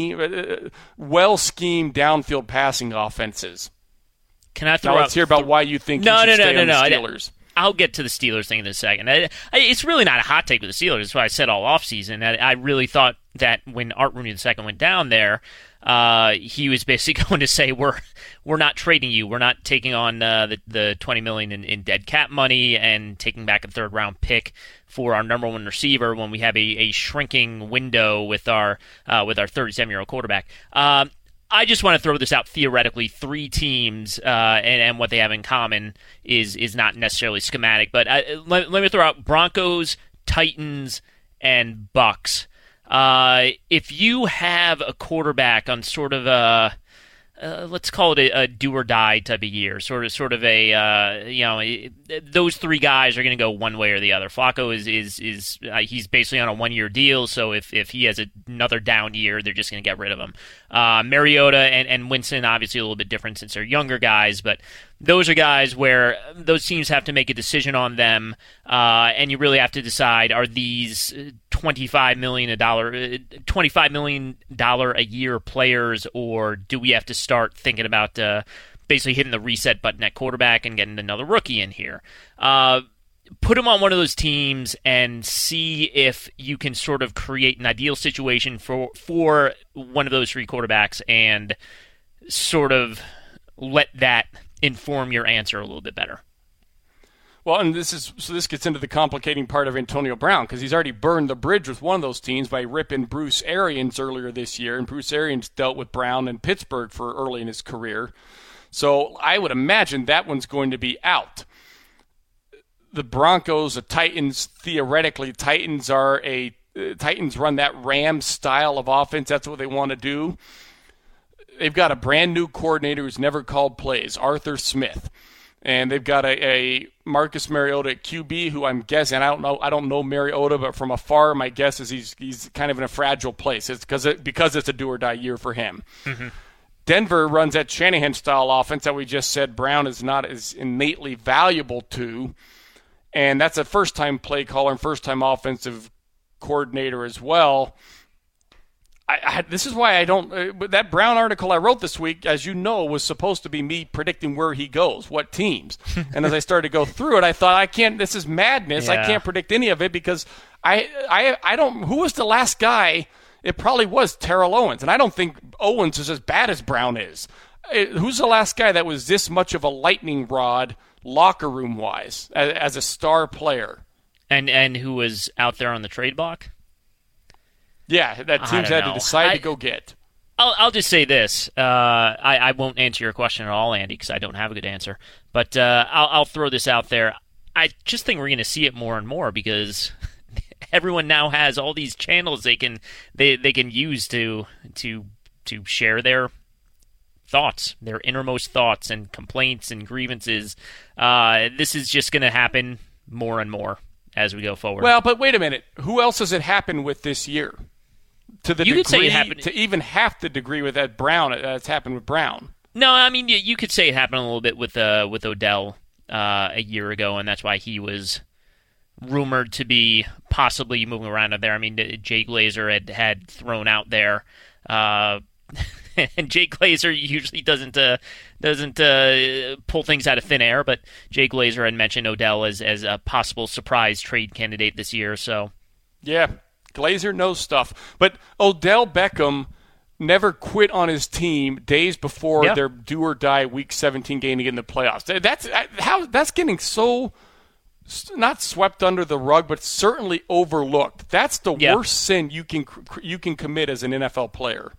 [SPEAKER 2] well-schemed downfield passing offenses.
[SPEAKER 1] Can I throw
[SPEAKER 2] now let's hear about why you think you should stay on the Steelers.
[SPEAKER 1] I'll get to the Steelers thing in a second. It's really not a hot take with the Steelers. That's what I said all offseason. I really thought that when Art Rooney II went down there, he was basically going to say, we're not trading you. We're not taking on the $20 million in dead cap money and taking back a third-round pick for our number one receiver when we have a shrinking window with our 37-year-old quarterback. I just want to throw this out theoretically. 3 teams and what they have in common is not necessarily schematic, but let me throw out Broncos, Titans, and Bucs. If you have a quarterback on sort of a let's call it a do or die type of year, sort of a those 3 guys are going to go one way or the other. Flacco is he's basically on a 1-year deal, so if he has another down year, they're just going to get rid of him. Mariota and Winston obviously a little bit different since they're younger guys, but those are guys where those teams have to make a decision on them, and you really have to decide: are these $25 million a year players, or do we have to start thinking about basically hitting the reset button at quarterback and getting another rookie in here. Put him on one of those teams and see if you can sort of create an ideal situation for one of those three quarterbacks and sort of let that inform your answer a little bit better.
[SPEAKER 2] Well, and this gets into the complicating part of Antonio Brown, because he's already burned the bridge with one of those teams by ripping Bruce Arians earlier this year, and Bruce Arians dealt with Brown in Pittsburgh for early in his career. So I would imagine that one's going to be out. The Broncos, the Titans, theoretically, Titans run that Rams style of offense. That's what they want to do. They've got a brand new coordinator who's never called plays, Arthur Smith. And they've got a Marcus Mariota at QB, who I'm guessing, I don't know Mariota, but from afar, my guess is he's kind of in a fragile place. It's because it's a do or die year for him. Mm-hmm. Denver runs that Shanahan style offense that we just said Brown is not as innately valuable to. And that's a first-time play caller and first-time offensive coordinator as well. This is why I don't that Brown article I wrote this week, as you know, was supposed to be me predicting where he goes, what teams. And as I started to go through it, I thought, I can't. This is madness. Yeah. I can't predict any of it because I don't. Who was the last guy? It probably was Terrell Owens, and I don't think Owens is as bad as Brown is. Who's the last guy that was this much of a lightning rod, locker room wise, as a star player?
[SPEAKER 1] And who was out there on the trade block?
[SPEAKER 2] Yeah, that teams had to decide to go get.
[SPEAKER 1] I'll just say this. I won't answer your question at all, Andy, because I don't have a good answer. But I'll throw this out there. I just think we're going to see it more and more because everyone now has all these channels they can use to share their thoughts, their innermost thoughts and complaints and grievances. This is just going to happen more and more as we go forward.
[SPEAKER 2] Well, but wait a minute. Who else has it happened with this year? To the degree, to even half the degree with that Brown, it's happened with Brown.
[SPEAKER 1] No, I mean you could say it happened a little bit with Odell a year ago, and that's why he was rumored to be possibly moving around out there. I mean, Jay Glazer had thrown out there, and Jay Glazer usually doesn't pull things out of thin air, but Jay Glazer had mentioned Odell as a possible surprise trade candidate this year. So,
[SPEAKER 2] yeah. Glazer knows stuff. But Odell Beckham never quit on his team days before their do-or-die Week 17 game to get in the playoffs. That's getting so not swept under the rug, but certainly overlooked. That's the worst sin you can commit as an NFL player.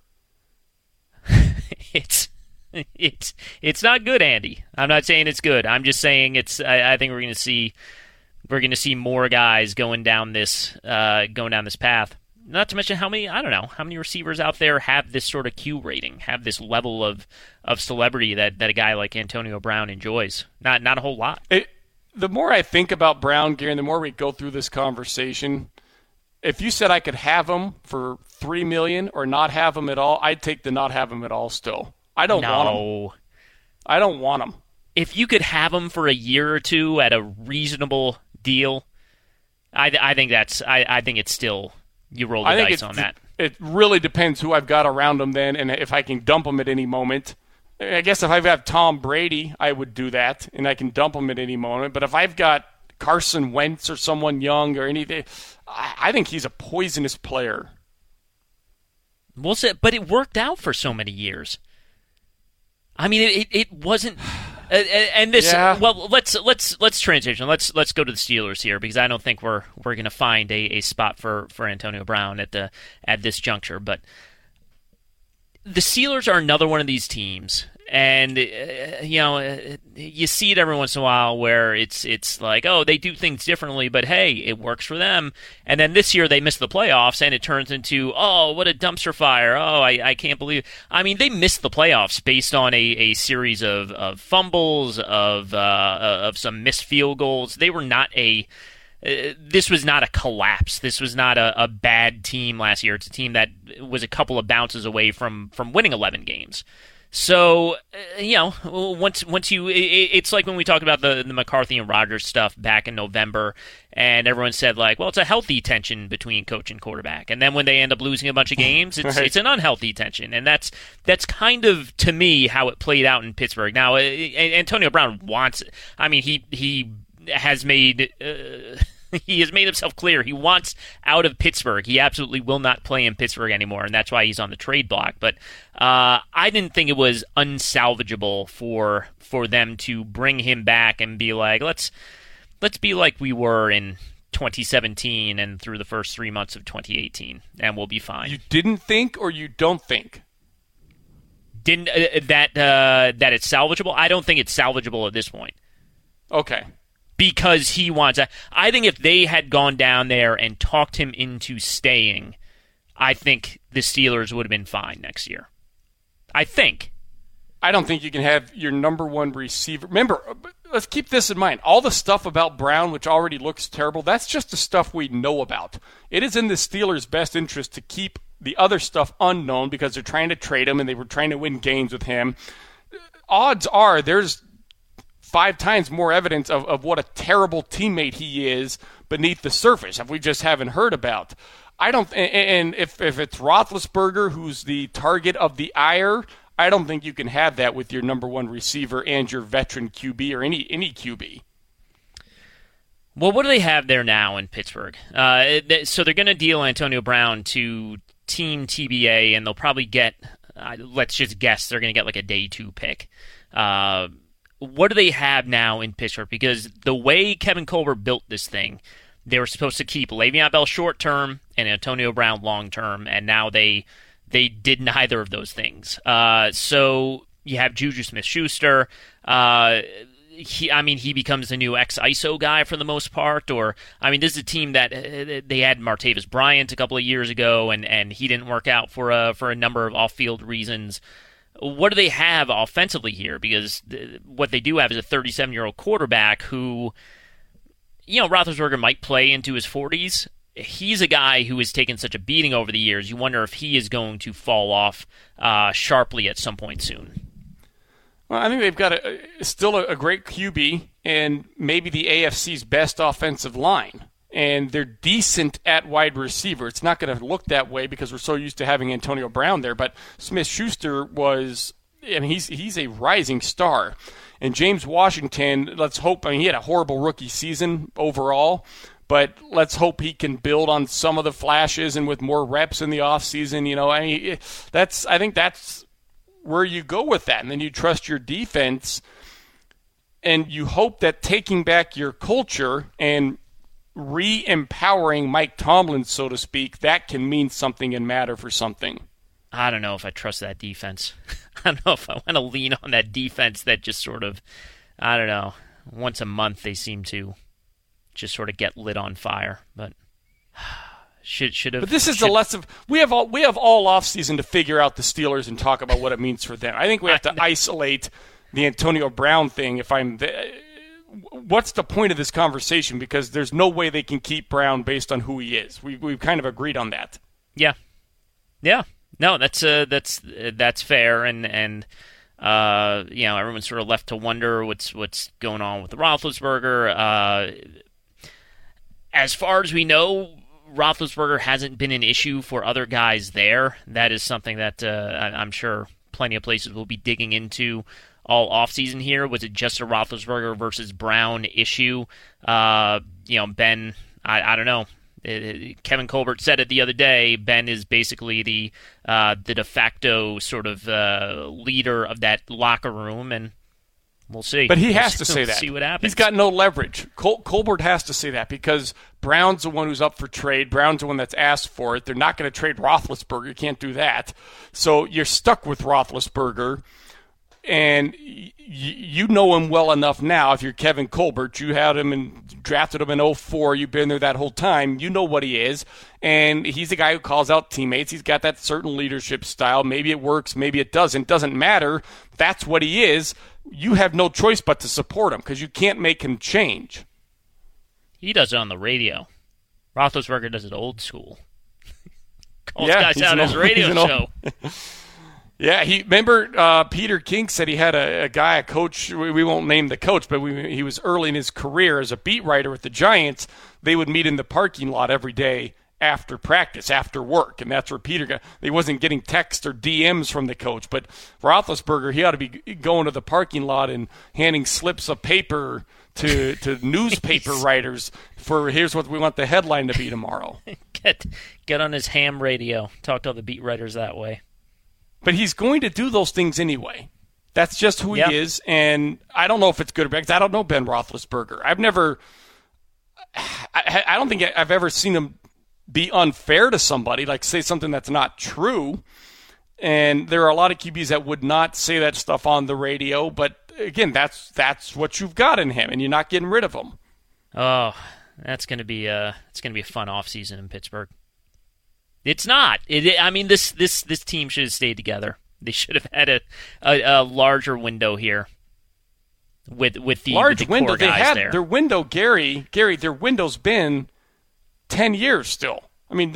[SPEAKER 1] It's not good, Andy. I'm not saying it's good. I'm just saying I think we're going to see. We're going to see more guys going down this path. Not to mention how many receivers out there have this sort of Q rating, have this level of celebrity that a guy like Antonio Brown enjoys. Not a whole lot.
[SPEAKER 2] The more I think about Brown, Gary, the more we go through this conversation, if you said I could have him for $3 million or not have him at all, I'd take the not have him at all still. I don't want him. I don't want him.
[SPEAKER 1] If you could have him for a year or two at a reasonable deal, I think it's still you roll the dice on that.
[SPEAKER 2] It really depends who I've got around him then, and if I can dump him at any moment. I guess if I've got Tom Brady, I would do that, and I can dump him at any moment. But if I've got Carson Wentz or someone young or anything, I think he's a poisonous player.
[SPEAKER 1] We'll say, but it worked out for so many years. I mean, it wasn't. And this, well, let's transition. Let's go to the Steelers here because I don't think we're going to find a spot for Antonio Brown at this juncture. But the Steelers are another one of these teams, and you see it every once in a while where it's like, oh, they do things differently, but hey, it works for them. And then this year they miss the playoffs, and it turns into, oh, what a dumpster fire. Oh, I can't believe. I mean, they missed the playoffs based on a series of fumbles, of some missed field goals. They were not this was not a collapse. This was not a bad team last year. It's a team that was a couple of bounces away from winning 11 games. So, once you, it's like when we talked about the McCarthy and Rodgers stuff back in November, and everyone said like, well, it's a healthy tension between coach and quarterback, and then when they end up losing a bunch of games, it's an unhealthy tension, and that's kind of, to me, how it played out in Pittsburgh. Now, Antonio Brown wants, I mean, he has made. He has made himself clear he wants out of Pittsburgh. He absolutely will not play in Pittsburgh anymore, and that's why he's on the trade block. But I didn't think it was unsalvageable for them to bring him back and be like, let's be like we were in 2017 and through the first 3 months of 2018, and we'll be fine.
[SPEAKER 2] You didn't think, or you don't think?
[SPEAKER 1] Didn't that it's salvageable? I don't think it's salvageable at this point.
[SPEAKER 2] Okay.
[SPEAKER 1] Because he wants. I think if they had gone down there and talked him into staying, I think the Steelers would have been fine next year. I think.
[SPEAKER 2] I don't think you can have your number one receiver. Remember, let's keep this in mind. All the stuff about Brown, which already looks terrible, that's just the stuff we know about. It is in the Steelers' best interest to keep the other stuff unknown because they're trying to trade him and they were trying to win games with him. Odds are there's 5 times more evidence of what a terrible teammate he is beneath the surface that we just haven't heard about. I don't, and if it's Roethlisberger who's the target of the ire, I don't think you can have that with your number one receiver and your veteran QB or any QB.
[SPEAKER 1] Well, what do they have there now in Pittsburgh? So they're going to deal Antonio Brown to Team TBA, and they'll probably get, let's just guess, they're going to get like a day 2 pick. What do they have now in Pittsburgh? Because the way Kevin Colbert built this thing, they were supposed to keep Le'Veon Bell short term and Antonio Brown long term, and now they did neither of those things. So you have Juju Smith-Schuster. He becomes the new ex-ISO guy for the most part. This is a team that they had Martavis Bryant a couple of years ago, and he didn't work out for a number of off-field reasons. What do they have offensively here? Because what they do have is a 37-year-old quarterback who, Roethlisberger might play into his 40s. He's a guy who has taken such a beating over the years. You wonder if he is going to fall off sharply at some point soon.
[SPEAKER 2] Well, I think they've got still a great QB and maybe the AFC's best offensive line. And they're decent at wide receiver. It's not going to look that way because we're so used to having Antonio Brown there. But Smith-Schuster he's a rising star. And James Washington, let's hope, he had a horrible rookie season overall, but let's hope he can build on some of the flashes and with more reps in the offseason. I think that's where you go with that. And then you trust your defense, and you hope that taking back your culture and re-empowering Mike Tomlin, so to speak, that can mean something and matter for something.
[SPEAKER 1] I don't know if I trust that defense. I don't know if I want to lean on that defense that just sort of, I don't know, once a month they seem to just sort of get lit on fire. But should have.
[SPEAKER 2] But this is the lesson. We have all off season to figure out the Steelers and talk about what it means for them. I think we have to isolate the Antonio Brown thing. What's the point of this conversation? Because there's no way they can keep Brown based on who he is. We've kind of agreed on that.
[SPEAKER 1] Yeah. No, that's fair, and everyone's sort of left to wonder what's going on with the Roethlisberger. As far as we know, Roethlisberger hasn't been an issue for other guys there. That is something that I'm sure plenty of places will be digging into all offseason here. Was it just a Roethlisberger versus Brown issue? Ben, I don't know. Kevin Colbert said it the other day. Ben is basically the de facto sort of leader of that locker room, and we'll see.
[SPEAKER 2] But he has to say that.
[SPEAKER 1] See what happens.
[SPEAKER 2] He's got no leverage. Colbert has to say that because Brown's the one who's up for trade. Brown's the one that's asked for it. They're not going to trade Roethlisberger. You can't do that. So you're stuck with Roethlisberger. And you know him well enough now. If you're Kevin Colbert, you had him and drafted him in 2004. You've been there that whole time. You know what he is. And he's a guy who calls out teammates. He's got that certain leadership style. Maybe it works. Maybe it doesn't. Doesn't matter. That's what he is. You have no choice but to support him because you can't make him change.
[SPEAKER 1] He does it on the radio. Roethlisberger does it old school. Calls guys out on his radio show.
[SPEAKER 2] Yeah, remember Peter King said he had a guy, a coach, we won't name the coach, but he was early in his career as a beat writer with the Giants. They would meet in the parking lot every day after practice, after work, and that's where Peter got. He wasn't getting texts or DMs from the coach, but Roethlisberger, he ought to be going to the parking lot and handing slips of paper to newspaper writers for here's what we want the headline to be tomorrow.
[SPEAKER 1] Get on his ham radio, talk to all the beat writers that way.
[SPEAKER 2] But he's going to do those things anyway. That's just who he is, and I don't know if it's good or bad, because I don't know Ben Roethlisberger. I don't think I've ever seen him be unfair to somebody, like say something that's not true. And there are a lot of QBs that would not say that stuff on the radio, but again, that's what you've got in him, and you're not getting rid of him.
[SPEAKER 1] Oh, it's going to be a fun offseason in Pittsburgh. It's not. This team should have stayed together. They should have had a larger window here with the
[SPEAKER 2] large
[SPEAKER 1] window.
[SPEAKER 2] Core guys
[SPEAKER 1] they had there.
[SPEAKER 2] Their window, Gary. Their window's been 10 years still. I mean,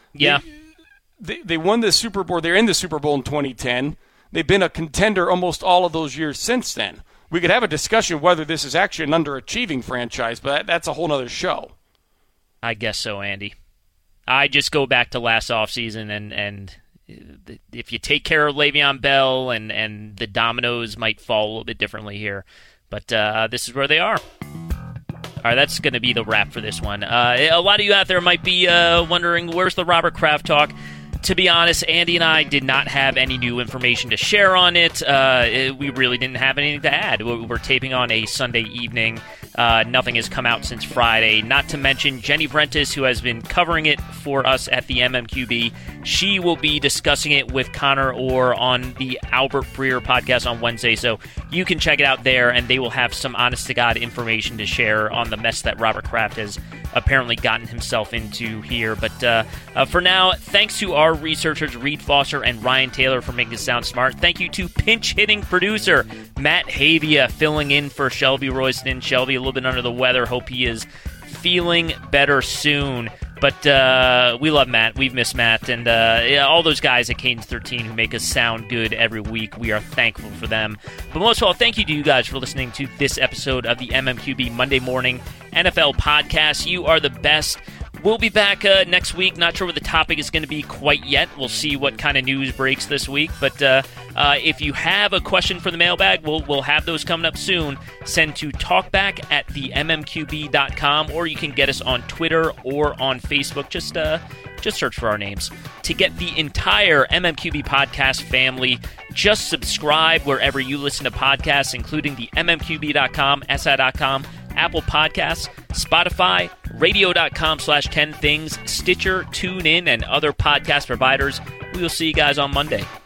[SPEAKER 2] they won the Super Bowl. They're in the Super Bowl in 2010. They've been a contender almost all of those years since then. We could have a discussion whether this is actually an underachieving franchise, but that's a whole other show.
[SPEAKER 1] I guess so, Andy. I just go back to last offseason, and if you take care of Le'Veon Bell, and the dominoes might fall a little bit differently here. But this is where they are. All right, that's going to be the wrap for this one. A lot of you out there might be wondering, where's the Robert Kraft talk? To be honest, Andy and I did not have any new information to share on it. We really didn't have anything to add. We're taping on a Sunday evening. Nothing has come out since Friday. Not to mention Jenny Vrentis, who has been covering it for us at the MMQB. She will be discussing it with Connor Orr on the Albert Breer podcast on Wednesday. So you can check it out there, and they will have some honest-to-God information to share on the mess that Robert Kraft has apparently gotten himself into here. But for now, thanks to our researchers Reed Foster and Ryan Taylor for making us sound smart. Thank you to pinch-hitting producer Matt Havia filling in for Shelby Royston. Shelby a little bit under the weather. Hope he is feeling better soon. But we love Matt. We've missed Matt. And all those guys at Cadence 13 who make us sound good every week. We are thankful for them. But most of all, thank you to you guys for listening to this episode of the MMQB Monday Morning NFL Podcast. You are the best. We'll be back next week. Not sure what the topic is going to be quite yet. We'll see what kind of news breaks this week. But if you have a question for the mailbag, we'll have those coming up soon. Send to talkback@themmqb.com, or you can get us on Twitter or on Facebook. Just search for our names. To get the entire MMQB podcast family, just subscribe wherever you listen to podcasts, including the mmqb.com, si.com, Apple Podcasts, Spotify, radio.com/10things, Stitcher, TuneIn, and other podcast providers. We will see you guys on Monday.